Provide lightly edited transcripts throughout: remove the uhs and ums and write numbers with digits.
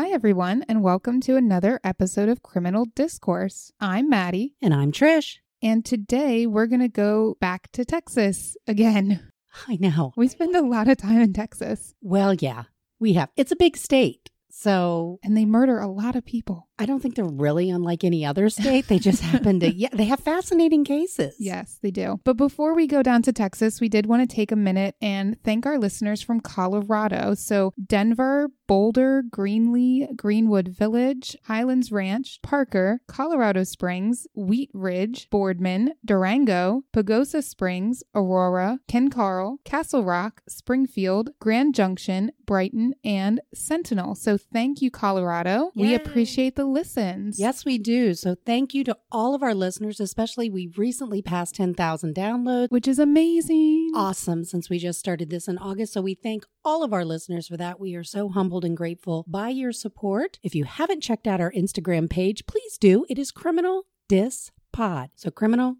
Hi, everyone, and welcome to another episode of Criminal Discourse. I'm Maddie. And I'm Trish. And today we're going to go back to Texas again. I know. We spend a lot of time in Texas. Well, yeah, we have. It's a big state. And they murder a lot of people. I don't think they're really unlike any other state. They just happen to, they have fascinating cases. Yes, they do. But before we go down to Texas, we did want to take a minute and thank our listeners from Colorado. So Denver, Boulder, Greenlee, Greenwood Village, Highlands Ranch, Parker, Colorado Springs, Wheat Ridge, Boardman, Durango, Pagosa Springs, Aurora, Ken Carl, Castle Rock, Springfield, Grand Junction, Brighton, and Sentinel. So thank you, Colorado. Yay. We appreciate the listens. Yes, we do. So thank you to all of our listeners, especially we recently passed 10,000 downloads. Which is amazing. Awesome, since we just started this in August. So we thank all of our listeners for that. We are so humbled and grateful by your support. If you haven't checked out our Instagram page, please do. It is Criminal Dis Pod. So Criminal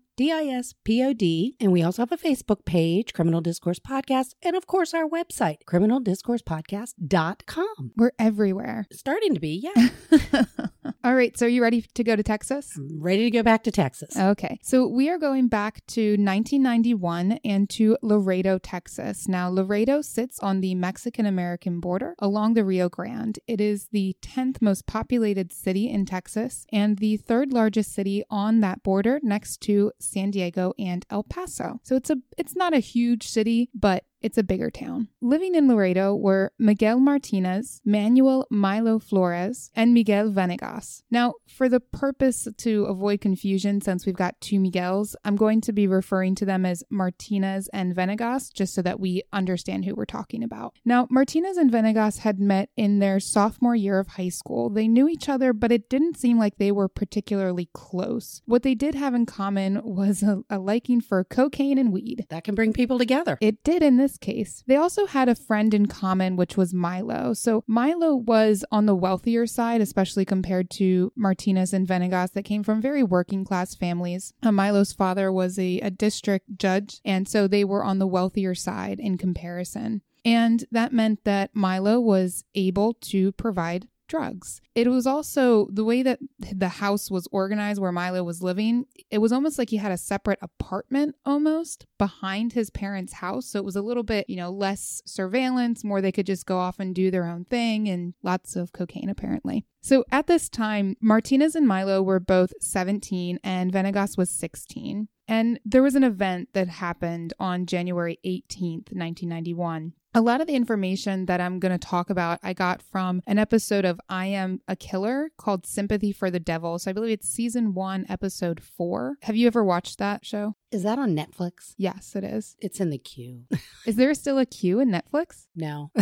DISPOD. And we also have a Facebook page, Criminal Discourse Podcast. And of course, our website, criminaldiscoursepodcast.com. We're everywhere. Starting to be, yeah. All right. So are you ready to go to Texas? I'm ready to go back to Texas. Okay. So we are going back to 1991 and to Laredo, Texas. Now, Laredo sits on the Mexican-American border along the Rio Grande. It is the 10th most populated city in Texas and the third largest city on that border next to San Diego and El Paso. So it's not a huge city, but it's a bigger town. Living in Laredo were Miguel Martinez, Manuel Milo Flores, and Miguel Venegas. Now, for the purpose to avoid confusion, since we've got two Miguels, I'm going to be referring to them as Martinez and Venegas, just so that we understand who we're talking about. Now, Martinez and Venegas had met in their sophomore year of high school. They knew each other, but it didn't seem like they were particularly close. What they did have in common was a liking for cocaine and weed. That can bring people together. It did in this case. They also had a friend in common, which was Milo. So Milo was on the wealthier side, especially compared to Martinez and Venegas that came from very working class families. Milo's father was a district judge, and so they were on the wealthier side in comparison. And that meant that Milo was able to provide drugs. It was also the way that the house was organized where Milo was living. It was almost like he had a separate apartment almost behind his parents' house. So it was a little bit, less surveillance, more they could just go off and do their own thing, and lots of cocaine apparently. So at this time, Martinez and Milo were both 17 and Venegas was 16. And there was an event that happened on January 18th, 1991. A lot of the information that I'm going to talk about, I got from an episode of I Am a Killer called Sympathy for the Devil. So I believe it's season 1, episode 4. Have you ever watched that show? Is that on Netflix? Yes, it is. It's in the queue. Is there still a queue in Netflix? No.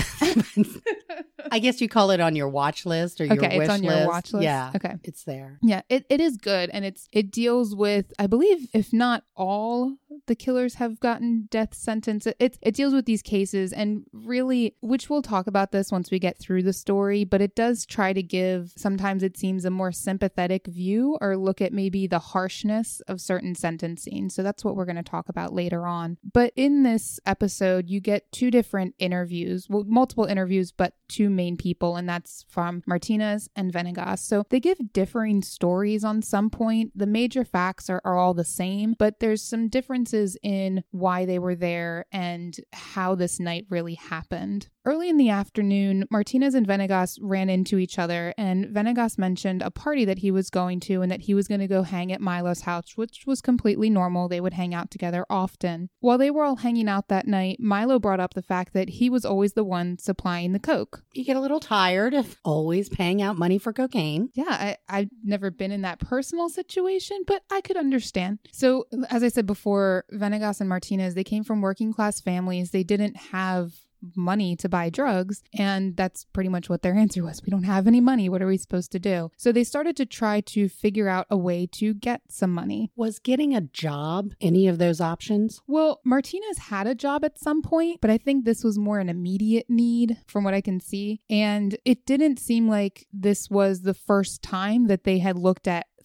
I guess you call it on your watch list or your wish list. Okay, it's on your watch list? Yeah. Okay. It's there. Yeah, it is good. And it deals with, I believe, if not all the killers have gotten death sentence. It deals with these cases and really, which we'll talk about this once we get through the story, but it does try to give, sometimes it seems, a more sympathetic view or look at maybe the harshness of certain sentencing. So that's what we're going to talk about later on. But in this episode, you get two different interviews, well, multiple interviews, but two main people, and that's from Martinez and Venegas. So they give differing stories on some point. The major facts are all the same, but there's some differences in why they were there and how this night really happened. Early in the afternoon, Martinez and Venegas ran into each other, and Venegas mentioned a party that he was going to and that he was going to go hang at Milo's house, which was completely normal. They would hang out together often. While they were all hanging out that night, Milo brought up the fact that he was always the one supplying the coke. You get a little tired of always paying out money for cocaine. Yeah, I've never been in that personal situation, but I could understand. So, as I said before, Venegas and Martinez, they came from working class families. They didn't have money to buy drugs, and that's pretty much what their answer was. We don't have any money. What are we supposed to do? So they started to try to figure out a way to get some money. Was getting a job any of those options? Well, Martinez had a job at some point, but I think this was more an immediate need from what I can see. And it didn't seem like this was the first time that they had looked at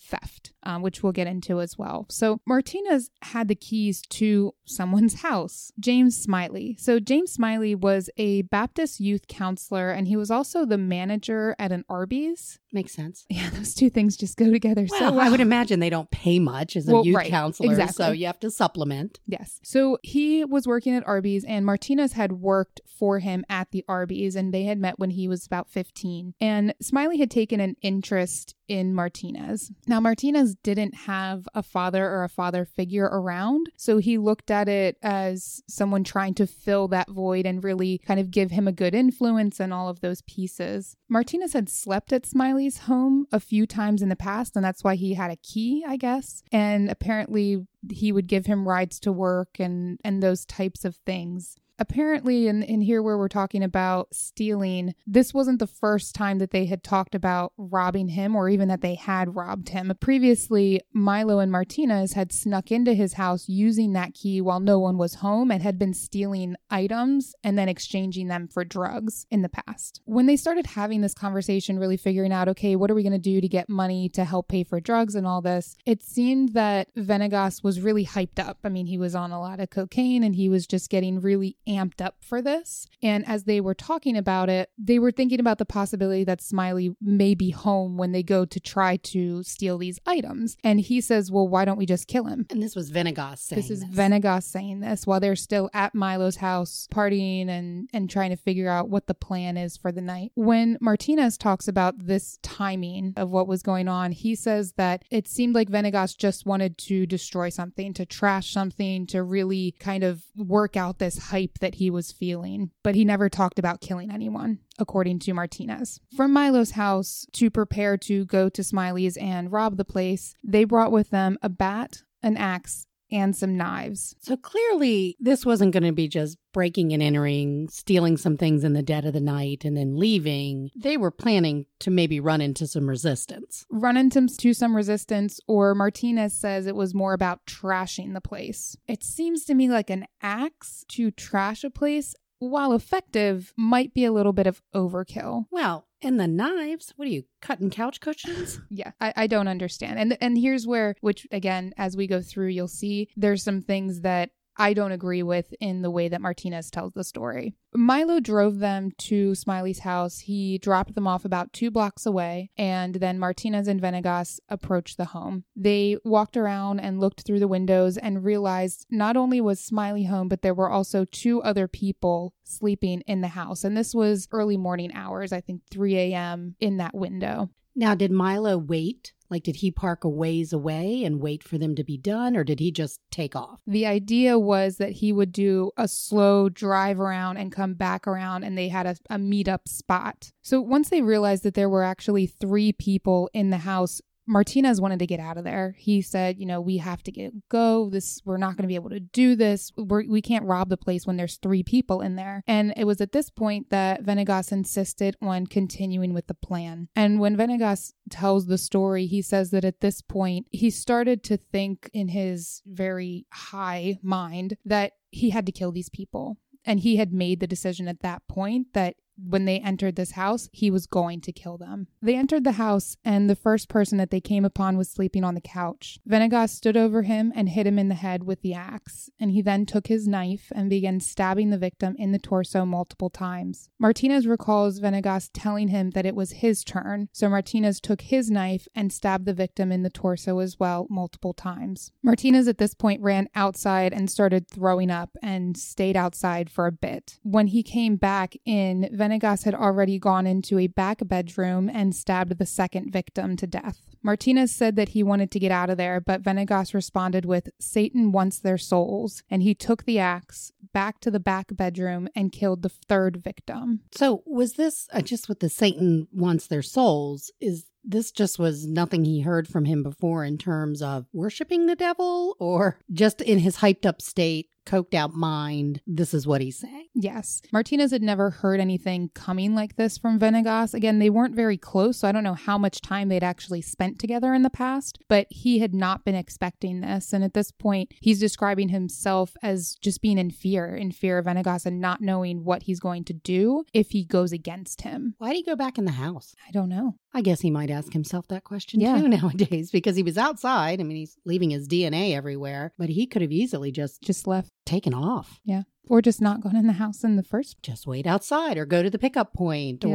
theft, which we'll get into as well. So Martinez had the keys to someone's house, James Smiley. So James Smiley was a Baptist youth counselor, and he was also the manager at an Arby's. Makes sense. Yeah, those two things just go together so well. I would imagine they don't pay much as a youth counselor, exactly. So you have to supplement. Yes. So he was working at Arby's, and Martinez had worked for him at the Arby's, and they had met when he was about 15. And Smiley had taken an interest in Martinez. Now, Martinez didn't have a father or a father figure around, so he looked at it as someone trying to fill that void and really kind of give him a good influence and all of those pieces. Martinez had slept at Smiley's home a few times in the past, and that's why he had a key, I guess. And apparently he would give him rides to work and those types of things. Apparently, in here where we're talking about stealing, this wasn't the first time that they had talked about robbing him or even that they had robbed him. Previously, Milo and Martinez had snuck into his house using that key while no one was home and had been stealing items and then exchanging them for drugs in the past. When they started having this conversation, really figuring out, okay, what are we going to do to get money to help pay for drugs and all this, it seemed that Venegas was really hyped up. I mean, he was on a lot of cocaine and he was just getting really amped up for this. And as they were talking about it, they were thinking about the possibility that Smiley may be home when they go to try to steal these items. And he says, well, why don't we just kill him? And this was Venegas saying this. This is Venegas saying this while they're still at Milo's house partying and trying to figure out what the plan is for the night. When Martinez talks about this timing of what was going on, he says that it seemed like Venegas just wanted to destroy something, to trash something, to really kind of work out this hype that he was feeling, but he never talked about killing anyone, according to Martinez. From Milo's house to prepare to go to Smiley's and rob the place, they brought with them a bat, an axe, and some knives. So clearly this wasn't going to be just breaking and entering, stealing some things in the dead of the night and then leaving. They were planning to maybe run into some resistance. Or Martinez says it was more about trashing the place. It seems to me like an axe to trash a place, while effective, might be a little bit of overkill. Well, and the knives, what are you, cutting couch cushions? Yeah, I don't understand. And here's where, which again, as we go through, you'll see there's some things that I don't agree with in the way that Martinez tells the story. Milo drove them to Smiley's house. He dropped them off about 2 blocks away, and then Martinez and Venegas approached the home. They walked around and looked through the windows and realized not only was Smiley home, but there were also 2 other people sleeping in the house. And this was early morning hours, I think 3 a.m. in that window. Now, did Milo wait? Like, did he park a ways away and wait for them to be done, or did he just take off? The idea was that he would do a slow drive around and come back around, and they had a meetup spot. So once they realized that there were actually 3 people in the house, Martinez wanted to get out of there. He said, we have to go. We're not going to be able to do this. We can't rob the place when there's 3 people in there. And it was at this point that Venegas insisted on continuing with the plan. And when Venegas tells the story, he says that at this point, he started to think in his very high mind that he had to kill these people. And he had made the decision at that point that when they entered this house, he was going to kill them. They entered the house, and the first person that they came upon was sleeping on the couch. Venegas stood over him and hit him in the head with the axe, and he then took his knife and began stabbing the victim in the torso multiple times. Martinez recalls Venegas telling him that it was his turn, so Martinez took his knife and stabbed the victim in the torso as well multiple times. Martinez at this point ran outside and started throwing up and stayed outside for a bit. When he came back in, Venegas had already gone into a back bedroom and stabbed the second victim to death. Martinez said that he wanted to get out of there, but Venegas responded with, "Satan wants their souls," and he took the axe back to the back bedroom and killed the third victim. So was this just with the Satan wants their souls? This just was nothing he heard from him before in terms of worshiping the devil, or just in his hyped up state, coked out mind, this is what he's saying? Yes. Martinez had never heard anything coming like this from Venegas. Again, they weren't very close, so I don't know how much time they'd actually spent together in the past, but he had not been expecting this. And at this point, he's describing himself as just being in fear of Venegas and not knowing what he's going to do if he goes against him. Why'd he go back in the house? I don't know. I guess he might ask himself that question Yeah. too nowadays, because he was outside. I mean, he's leaving his DNA everywhere, but he could have easily just left. taken off. Yeah. Or just not gone in the house in the first. Just wait outside or go to the pickup point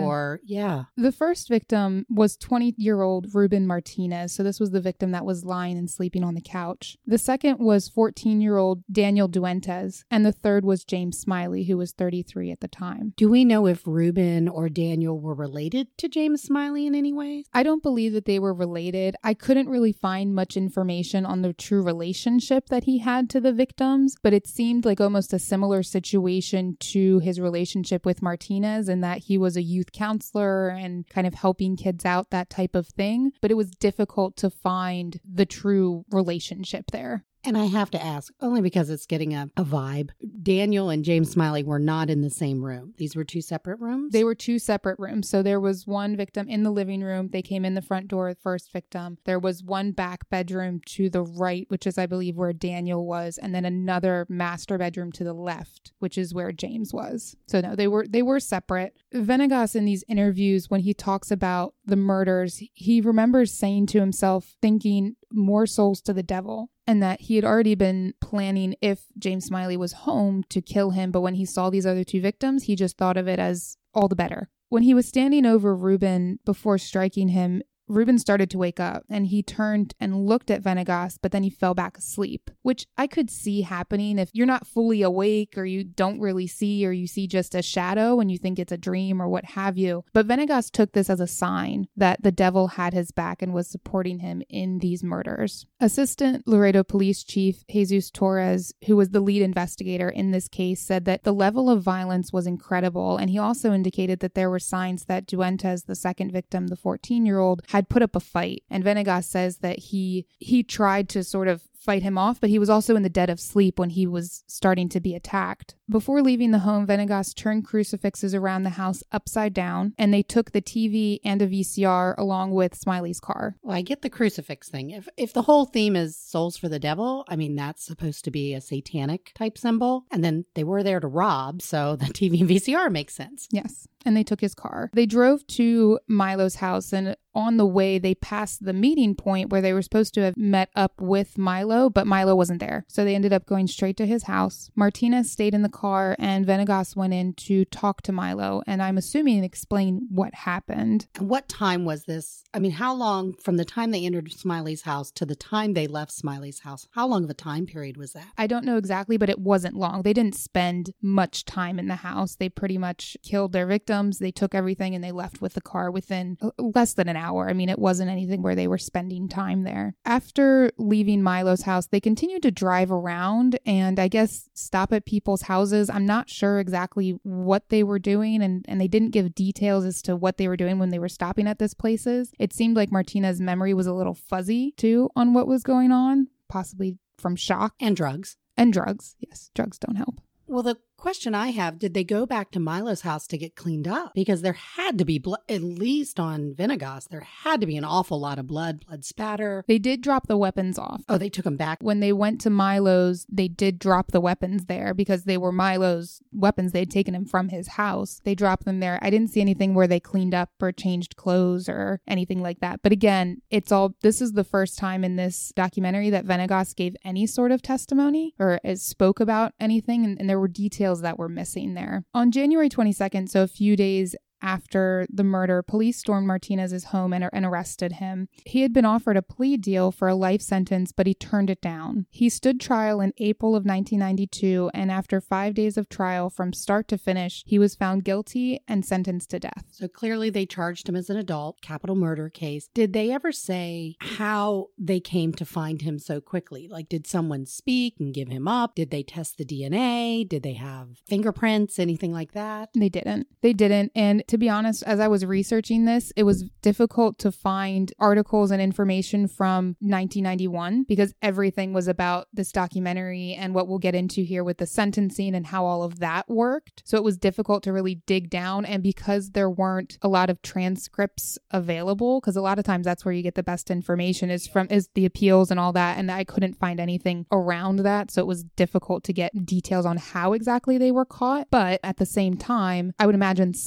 The first victim was 20-year-old Ruben Martinez. So this was the victim that was lying and sleeping on the couch. The second was 14-year-old Daniel Duentes. And the third was James Smiley, who was 33 at the time. Do we know if Ruben or Daniel were related to James Smiley in any way? I don't believe that they were related. I couldn't really find much information on the true relationship that he had to the victims, but it seemed like almost a similar situation to his relationship with Martinez, in that he was a youth counselor and kind of helping kids out, that type of thing. But it was difficult to find the true relationship there. And I have to ask, only because it's getting a vibe, Daniel and James Smiley were not in the same room. These were two separate rooms? They were two separate rooms. So there was one victim in the living room. They came in the front door, the first victim. There was one back bedroom to the right, which is, I believe, where Daniel was. And then another master bedroom to the left, which is where James was. So no, they were separate. Venegas, in these interviews, when he talks about the murders, he remembers saying to himself, thinking, more souls to the devil. And that he had already been planning, if James Smiley was home, to kill him. But when he saw these other two victims, he just thought of it as all the better. When he was standing over Ruben before striking him, Ruben started to wake up and he turned and looked at Venegas, but then he fell back asleep, which I could see happening if you're not fully awake or you don't really see, or you see just a shadow and you think it's a dream or what have you. But Venegas took this as a sign that the devil had his back and was supporting him in these murders. Assistant Laredo Police Chief Jesus Torres, who was the lead investigator in this case, said that the level of violence was incredible. And he also indicated that there were signs that Duentes, the second victim, the 14-year-old, had put up a fight. And Venegas says that he tried to sort of fight him off, but he was also in the dead of sleep when he was starting to be attacked. Before leaving the home, Venegas turned crucifixes around the house upside down, and they took the TV and a VCR along with Smiley's car. Well, I get the crucifix thing. If the whole theme is souls for the devil, I mean, that's supposed to be a satanic type symbol. And then they were there to rob, so the TV and VCR makes sense. Yes. And they took his car. They drove to Milo's house, and on the way, they passed the meeting point where they were supposed to have met up with Milo, but Milo wasn't there. So they ended up going straight to his house. Martinez stayed in the car, and Venegas went in to talk to Milo, and I'm assuming explain what happened. And what time was this? I mean, how long from the time they entered Smiley's house to the time they left Smiley's house? How long of a time period was that? I don't know exactly, but it wasn't long. They didn't spend much time in the house. They pretty much killed their victims. They took everything and they left with the car within less than an hour. I mean, it wasn't anything where they were spending time there. After leaving Milo's house, they continued to drive around and I guess stop at people's houses. I'm not sure exactly what they were doing, and they didn't give details as to what they were doing when they were stopping at these places. It seemed like Martinez's memory was a little fuzzy too on what was going on, possibly from shock. And drugs. And drugs. Yes, drugs don't help. Well, the question I have, did they go back to Milo's house to get cleaned up? Because there had to be blood, at least on Venegas, there had to be an awful lot of blood spatter. They did drop the weapons off. Oh, they took them back? When they went to Milo's, they did drop the weapons there because they were Milo's weapons. They had taken him from his house. They dropped them there. I didn't see anything where they cleaned up or changed clothes or anything like that. But again, this is the first time in this documentary that Venegas gave any sort of testimony or spoke about anything, and there were details that were missing there. On January 22nd, so a few days after the murder, police stormed Martinez's home and arrested him. He had been offered a plea deal for a life sentence, but he turned it down. He stood trial in April of 1992, and after 5 days of trial from start to finish, he was found guilty and sentenced to death. So clearly they charged him as an adult, capital murder case. Did they ever say how they came to find him so quickly? Like, did someone speak and give him up? Did they test the DNA? Did they have fingerprints, anything like that? They didn't. And to be honest, as I was researching this, it was difficult to find articles and information from 1991 because everything was about this documentary and what we'll get into here with the sentencing and how all of that worked. So it was difficult to really dig down. And because there weren't a lot of transcripts available, because a lot of times that's where you get the best information is the appeals and all that. And I couldn't find anything around that. So it was difficult to get details on how exactly they were caught. But at the same time, I would imagine somebody talked.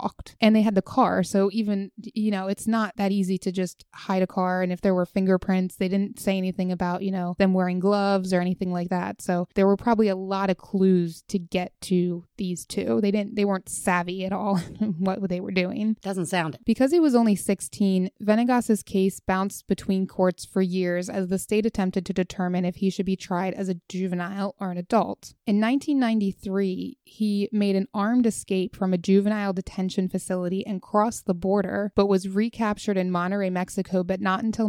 walked and they had the car. So even, it's not that easy to just hide a car. And if there were fingerprints, they didn't say anything about, them wearing gloves or anything like that. So there were probably a lot of clues to get to these two. They weren't savvy at all in what they were doing. Doesn't sound it. Because he was only 16, Venegas's case bounced between courts for years as the state attempted to determine if he should be tried as a juvenile or an adult. In 1993, he made an armed escape from a juvenile detention facility and crossed the border, but was recaptured in Monterrey, Mexico, but not until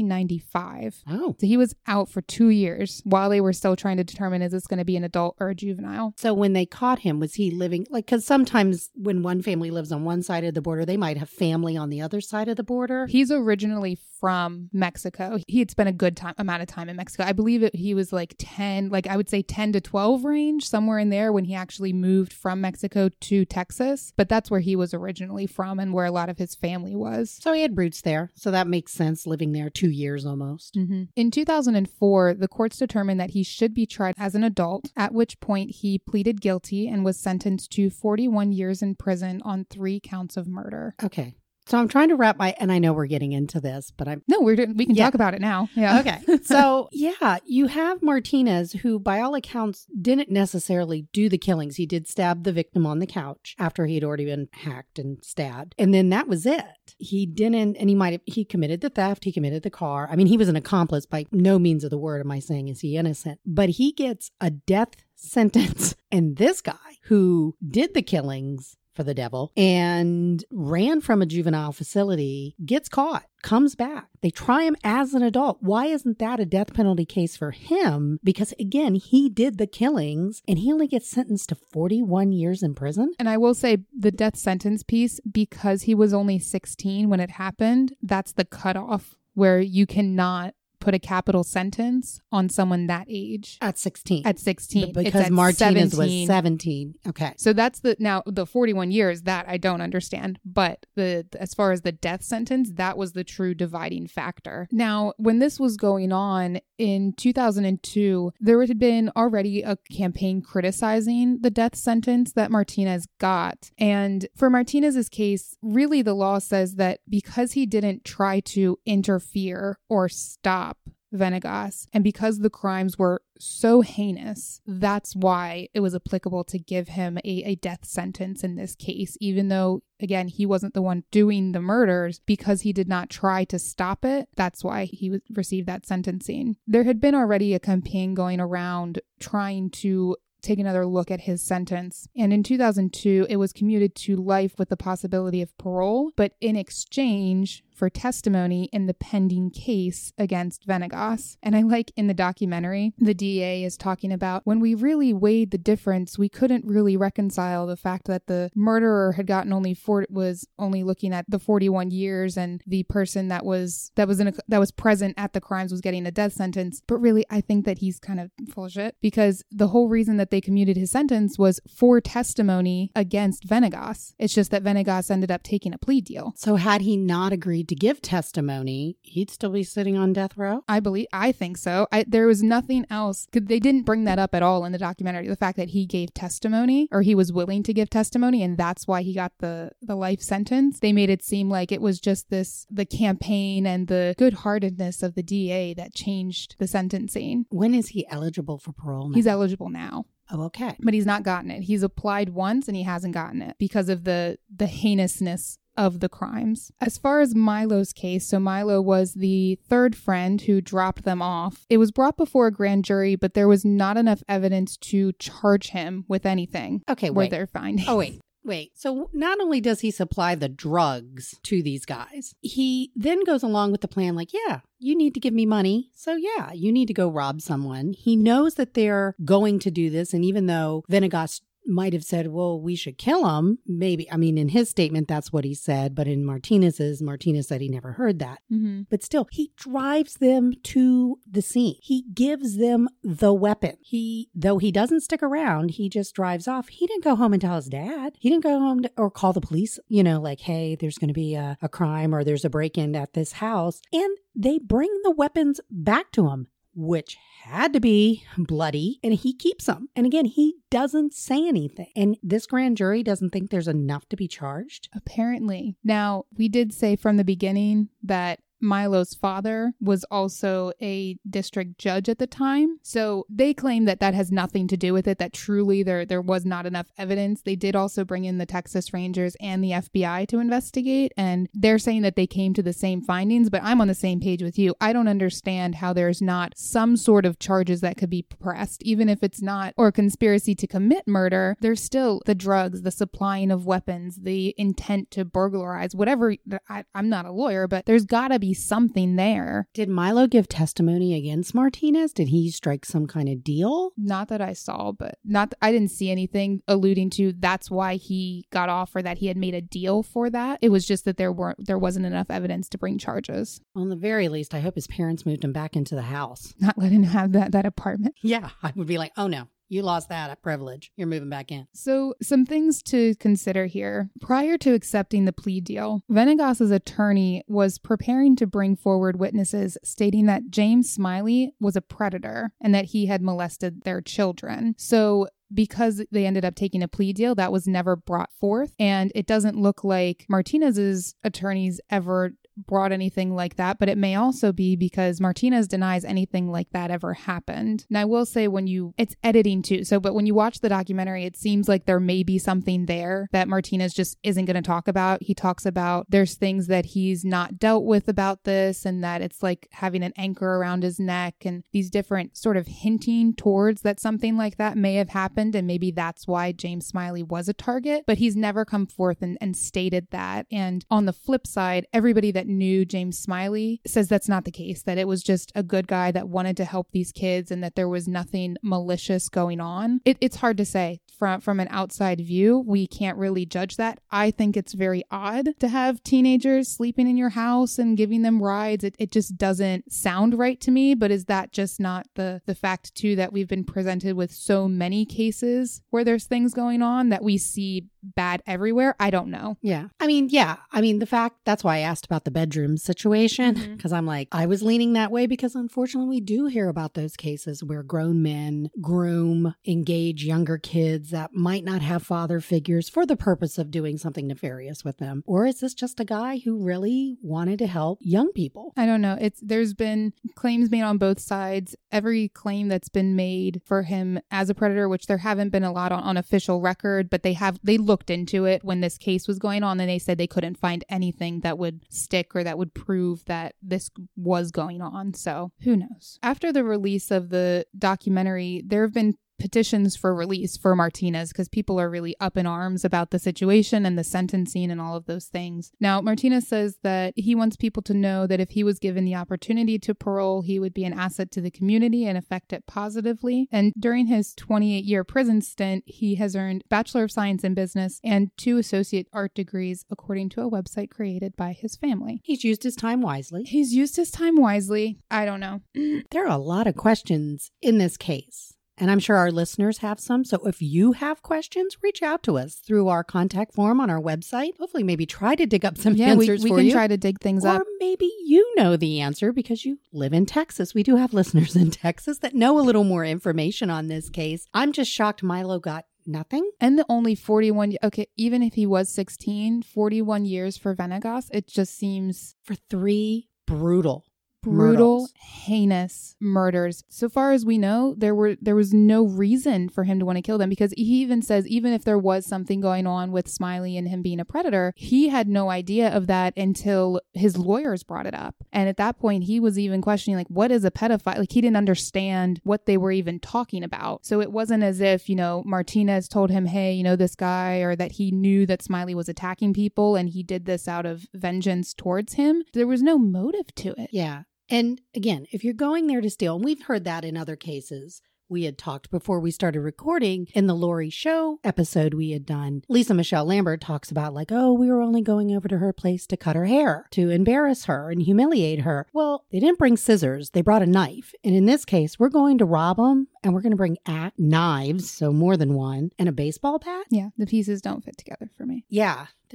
1995. Oh. So he was out for 2 years while they were still trying to determine, is this going to be an adult or a juvenile? So when they caught him, was he living, because sometimes when one family lives on one side of the border, they might have family on the other side of the border? He's originally from Mexico. He had spent a good amount of time in Mexico. I believe he was like 10, I would say 10 to 12 range, somewhere in there when he actually moved from Mexico to Texas. But that's where he was originally from and where a lot of his family was. So he had roots there. So that makes sense, living there 2 years almost. Mm-hmm. In 2004, the courts determined that he should be tried as an adult, at which point he pleaded guilty and was sentenced to 41 years in prison on 3 counts of murder. Okay. So I'm trying to wrap and I know we're getting into this, but we can talk about it now. Yeah. Okay. So you have Martinez, who by all accounts didn't necessarily do the killings. He did stab the victim on the couch after he had already been hacked and stabbed. And then that was it. He didn't, and he committed the theft. He committed the car. I mean, he was an accomplice. By no means of the word am I saying is he innocent, but he gets a death sentence. And this guy who did the killings for the devil and ran from a juvenile facility gets caught, comes back. They try him as an adult. Why isn't that a death penalty case for him? Because again, he did the killings and he only gets sentenced to 41 years in prison. And I will say the death sentence piece, because he was only 16 when it happened, that's the cutoff where you cannot put a capital sentence on someone that age. At 16. At 16. Because Martinez was 17. Okay. So that's the 41 years that I don't understand. But as far as the death sentence, that was the true dividing factor. Now, when this was going on in 2002, there had been already a campaign criticizing the death sentence that Martinez got. And for Martinez's case, really the law says that because he didn't try to interfere or stop Venegas, and because the crimes were so heinous, that's why it was applicable to give him a death sentence in this case, even though, again, he wasn't the one doing the murders. Because he did not try to stop it, that's why he received that sentencing. There had been already a campaign going around trying to take another look at his sentence. And in 2002, it was commuted to life with the possibility of parole, but in exchange for testimony in the pending case against Venegas. And I like in the documentary, the DA is talking about when we really weighed the difference, we couldn't really reconcile the fact that the murderer had gotten was only looking at the 41 years and the person that was present at the crimes was getting a death sentence. But really, I think that he's kind of full of shit, because the whole reason that they commuted his sentence was for testimony against Venegas. It's just that Venegas ended up taking a plea deal. So had he not agreed to give testimony, he'd still be sitting on death row? I think so. There was nothing else. They didn't bring that up at all in the documentary. The fact that he gave testimony, or he was willing to give testimony, and that's why he got the life sentence. They made it seem like it was just the campaign and the good-heartedness of the DA that changed the sentencing. When is he eligible for parole now? He's eligible now. Oh, okay. But he's not gotten it. He's applied once and he hasn't gotten it because of the heinousness of the crimes. As far as Milo's case, so Milo was the third friend who dropped them off. It was brought before a grand jury, but there was not enough evidence to charge him with anything. Okay, wait. They're finding. Oh, wait. So not only does he supply the drugs to these guys, he then goes along with the plan like, yeah, you need to give me money. So yeah, you need to go rob someone. He knows that they're going to do this. And even though Venegas might have said, well, we should kill him. Maybe, I mean, in his statement, that's what he said. But in Martinez said he never heard that. Mm-hmm. But still, he drives them to the scene. He gives them the weapon. Though he doesn't stick around, he just drives off. He didn't go home and tell his dad. He didn't go home or call the police, like, hey, there's going to be a crime or there's a break-in at this house. And they bring the weapons back to him. which had to be bloody, and he keeps them. And again, he doesn't say anything. And this grand jury doesn't think there's enough to be charged? Apparently. Now, we did say from the beginning that Milo's father was also a district judge at the time. So they claim that that has nothing to do with it, that truly there was not enough evidence. They did also bring in the Texas Rangers and the FBI to investigate, and they're saying that they came to the same findings, but I'm on the same page with you. I don't understand how there's not some sort of charges that could be pressed, even if it's not, or conspiracy to commit murder. There's still the drugs, the supplying of weapons, the intent to burglarize, whatever. I'm not a lawyer, but there's gotta be something there. Did Milo give testimony against Martinez? Did he strike some kind of deal? Not that I saw, but I didn't see anything alluding to that's why he got off or that he had made a deal for that. It was just that there wasn't enough evidence to bring charges. Well, in the very least, I hope his parents moved him back into the house. Not letting him have that apartment. Yeah, I would be like, oh no. You lost that privilege. You're moving back in. So some things to consider here. Prior to accepting the plea deal, Venegas's attorney was preparing to bring forward witnesses stating that James Smiley was a predator and that he had molested their children. So because they ended up taking a plea deal, that was never brought forth. And it doesn't look like Martinez's attorneys ever brought anything like that, but it may also be because Martinez denies anything like that ever happened. And I will say it's editing too. But when you watch the documentary, it seems like there may be something there that Martinez just isn't going to talk about. He talks about there's things that he's not dealt with about this, and that it's like having an anchor around his neck, and these different sort of hinting towards that something like that may have happened. And maybe that's why James Smiley was a target, but he's never come forth and stated that. And on the flip side, everybody that knew James Smiley says that's not the case, that it was just a good guy that wanted to help these kids and that there was nothing malicious going on. It's hard to say. From an outside view, we can't really judge that. I think it's very odd to have teenagers sleeping in your house and giving them rides. It just doesn't sound right to me, but is that just not the fact too that we've been presented with so many cases where there's things going on that we see bad everywhere? I don't know. Yeah. I mean, the fact, that's why I asked about the bedroom situation, because I'm like, I was leaning that way because unfortunately we do hear about those cases where grown men groom, engage younger kids that might not have father figures for the purpose of doing something nefarious with them. Or is this just a guy who really wanted to help young people? I don't know. There's been claims made on both sides. Every claim that's been made for him as a predator, which there haven't been a lot on official record, but they looked into it when this case was going on, and they said they couldn't find anything that would stick or that would prove that this was going on. So who knows? After the release of the documentary, there have been petitions for release for Martinez because people are really up in arms about the situation and the sentencing and all of those things. Now, Martinez says that he wants people to know that if he was given the opportunity to parole, he would be an asset to the community and affect it positively. And during his 28-year prison stint, he has earned Bachelor of Science in Business and 2 associate art degrees, according to a website created by his family. He's used his time wisely. I don't know. There are a lot of questions in this case. And I'm sure our listeners have some. So if you have questions, reach out to us through our contact form on our website. Hopefully maybe try to dig up some answers for you. We can try to dig things up. Or maybe you know the answer because you live in Texas. We do have listeners in Texas that know a little more information on this case. I'm just shocked Milo got nothing. And the only 41, okay, even if he was 16, 41 years for Venegas, it just seems... For 3 brutal, heinous murders. So far as we know, there was no reason for him to want to kill them, because he even says even if there was something going on with Smiley and him being a predator, he had no idea of that until his lawyers brought it up. And at that point, he was even questioning, like, what is a pedophile? Like, he didn't understand what they were even talking about. So it wasn't as if, Martinez told him, hey, this guy, or that he knew that Smiley was attacking people and he did this out of vengeance towards him. There was no motive to it. Yeah. And again, if you're going there to steal, and we've heard that in other cases, we had talked before we started recording in the Lori Show episode we had done. Lisa Michelle Lambert talks about we were only going over to her place to cut her hair, to embarrass her and humiliate her. Well, they didn't bring scissors. They brought a knife. And in this case, we're going to rob them and we're going to bring knives, so more than one, and a baseball bat. Yeah, the pieces don't fit together for me. Yeah. There's a lot of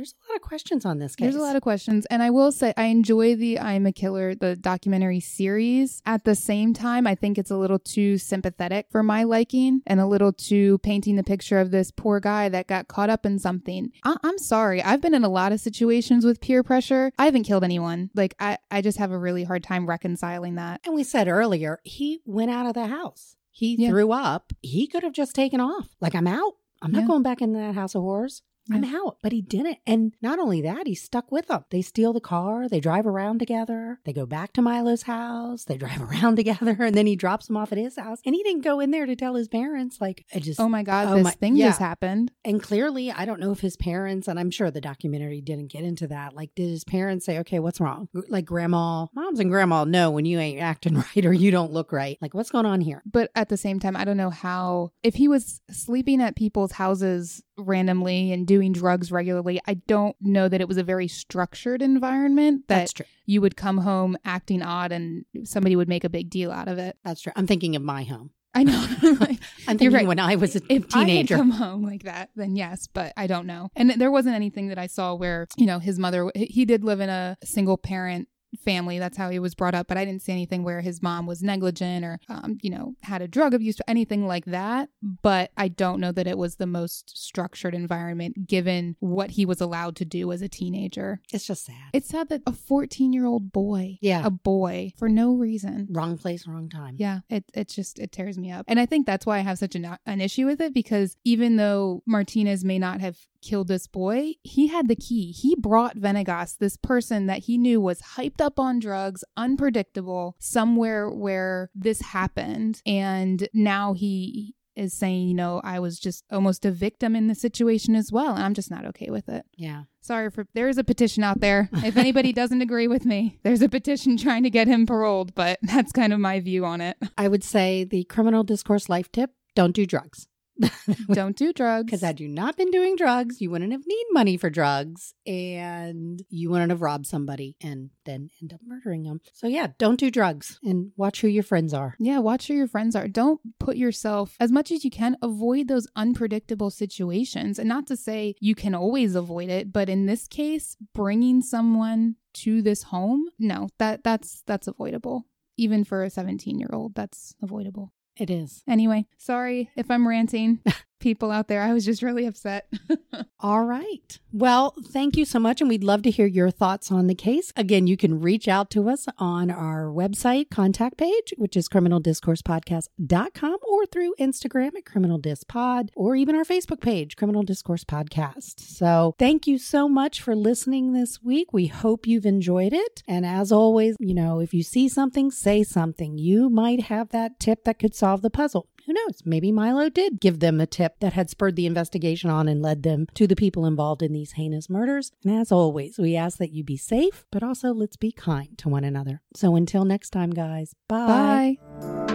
questions on this case. There's a lot of questions. And I will say, I enjoy the I'm a Killer, the documentary series. At the same time, I think it's a little too sympathetic for my liking and a little too painting the picture of this poor guy that got caught up in something. I'm sorry. I've been in a lot of situations with peer pressure. I haven't killed anyone. Like, I just have a really hard time reconciling that. And we said earlier, he went out of the house. He threw up. He could have just taken off. Like, I'm out. I'm not going back into that house of horrors. I'm out. But he didn't. And not only that, he stuck with them. They steal the car. They drive around together. They go back to Milo's house. They drive around together. And then he drops them off at his house. And he didn't go in there to tell his parents, like, oh my God, this thing just happened. And clearly, I don't know if his parents, and I'm sure the documentary didn't get into that. Like, did his parents say, okay, what's wrong? Like, moms and grandma know when you ain't acting right or you don't look right. Like, what's going on here? But at the same time, I don't know how, if he was sleeping at people's houses randomly and doing drugs regularly, I don't know that it was a very structured environment that That's true. You would come home acting odd and somebody would make a big deal out of it. That's true. I'm thinking of my home. I know. I'm thinking when I was a teenager. If I had come home like that, then yes, but I don't know. And there wasn't anything that I saw where, his mother, he did live in a single parent family. That's how he was brought up. But I didn't see anything where his mom was negligent or, had a drug abuse, anything like that. But I don't know that it was the most structured environment given what he was allowed to do as a teenager. It's just sad. It's sad that a 14-year-old boy, a boy, for no reason. Wrong place, wrong time. Yeah, it tears me up. And I think that's why I have such an issue with it, because even though Martinez may not have killed this boy, he had the key. He brought Venegas, this person that he knew was hyped up on drugs, unpredictable, somewhere where this happened. And now he is saying, I was just almost a victim in the situation as well. And I'm just not okay with it. Yeah. Sorry there's a petition out there. If anybody doesn't agree with me, there's a petition trying to get him paroled, but that's kind of my view on it. I would say the criminal discourse life tip, don't do drugs. Don't do drugs. Because had you not been doing drugs, you wouldn't have need money for drugs and you wouldn't have robbed somebody and then end up murdering them. So yeah, don't do drugs and watch who your friends are. Yeah, watch who your friends are. Don't put yourself, as much as you can, avoid those unpredictable situations. And not to say you can always avoid it, but in this case, bringing someone to this home, no, that's avoidable. Even for a 17-year-old, that's avoidable. It is. Anyway, sorry if I'm ranting. People out there, I was just really upset. All right. Well, thank you so much. And we'd love to hear your thoughts on the case. Again, you can reach out to us on our website contact page, which is criminaldiscoursepodcast.com, or through Instagram at criminaldiscpod, or even our Facebook page, Criminal Discourse Podcast. So thank you so much for listening this week. We hope you've enjoyed it. And as always, if you see something, say something. You might have that tip that could solve the puzzle. Who knows? Maybe Milo did give them a tip that had spurred the investigation on and led them to the people involved in these heinous murders. And as always, we ask that you be safe, but also let's be kind to one another. So until next time, guys, bye. Bye.